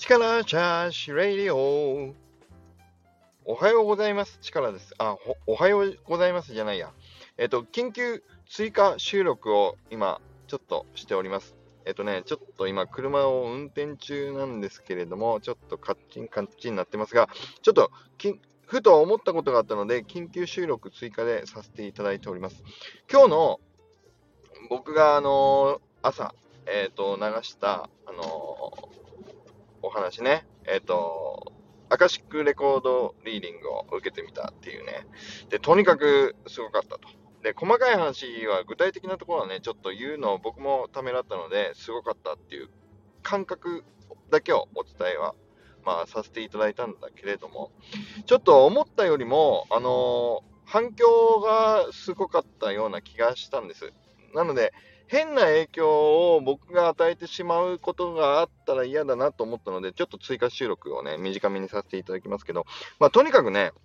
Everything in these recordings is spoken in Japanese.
力チャージレディオ。おはようございます。力です。おはようございますじゃないや。緊急追加収録を今ちょっとしております。ちょっと今車を運転中なんですけれども、ちょっとカッチンカッチンになってますが、ちょっとふと思ったことがあったので、緊急収録追加でさせていただいております。今日の僕が朝、流した、お話ね。アカシックレコードリーディングを受けてみたっていうね。で、とにかくすごかったと。で、細かい話は具体的なところはね、ちょっと言うのを僕もためらったので、すごかったっていう感覚だけをお伝えは、させていただいたんだけれども、ちょっと思ったよりも、反響がすごかったような気がしたんです。なので、変な影響を僕が与えてしまうことがあったら嫌だなと思ったので、ちょっと追加収録をね、短めにさせていただきますけど、とにかくね、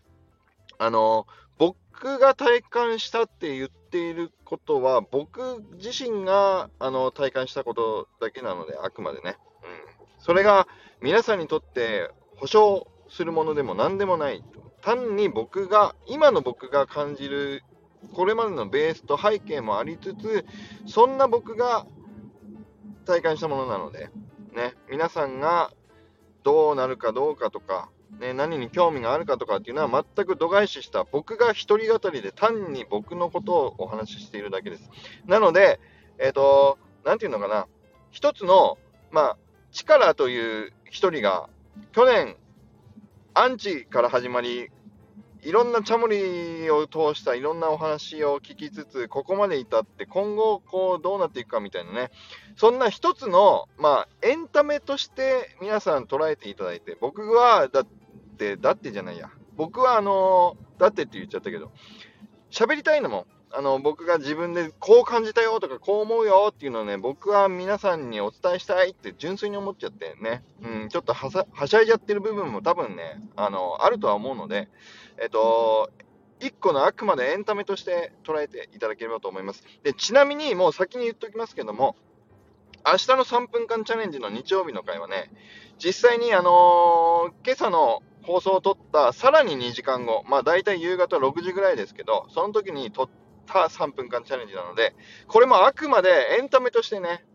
僕が体感したって言っていることは、僕自身が体感したことだけなので、あくまでね。それが皆さんにとって保証するものでも何でもない。単に今の僕が感じる、これまでのベースと背景もありつつ、そんな僕が体感したものなので、ね、皆さんがどうなるかどうかとか、ね、何に興味があるかとかっていうのは全く度外視した僕が一人語りで単に僕のことをお話ししているだけです。なので、なんていうのかな、一つの、力という一人が去年アンチから始まり、いろんなチャモリを通したいろんなお話を聞きつつ、ここまで至って今後こうどうなっていくかみたいなね、そんな一つの、エンタメとして皆さん捉えていただいて、僕はだってじゃないや。僕はだって言っちゃったけど、喋りたいのも、僕が自分でこう感じたよとかこう思うよっていうのをね、僕は皆さんにお伝えしたいって純粋に思っちゃってね、ちょっとはしゃいじゃってる部分も多分ね、あるとは思うので、一個のあくまでエンタメとして捉えていただければと思います。で、ちなみにもう先に言っておきますけども、明日の3分間チャレンジの日曜日の回はね、実際に今朝の放送を撮ったさらに2時間後、だいたい夕方6時ぐらいですけど、その時に撮った3分間チャレンジなので、これもあくまでエンタメとしてね、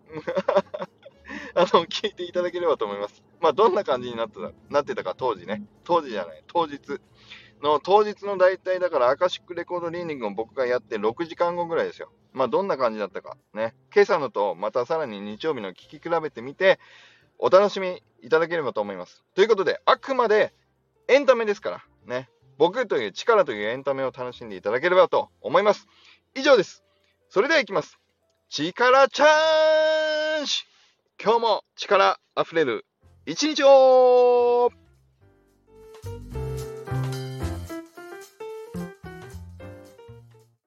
聞いていただければと思います。どんな感じになってたか当日当日の大体だからアカシックレコードリーディングを僕がやって6時間後ぐらいですよ。どんな感じだったかね。今朝のとまたさらに日曜日の聞き比べてみてお楽しみいただければと思います。ということで、あくまでエンタメですからね。僕という力というエンタメを楽しんでいただければと思います。以上です。それではいきます。力チャージ！今日も力あふれる一日を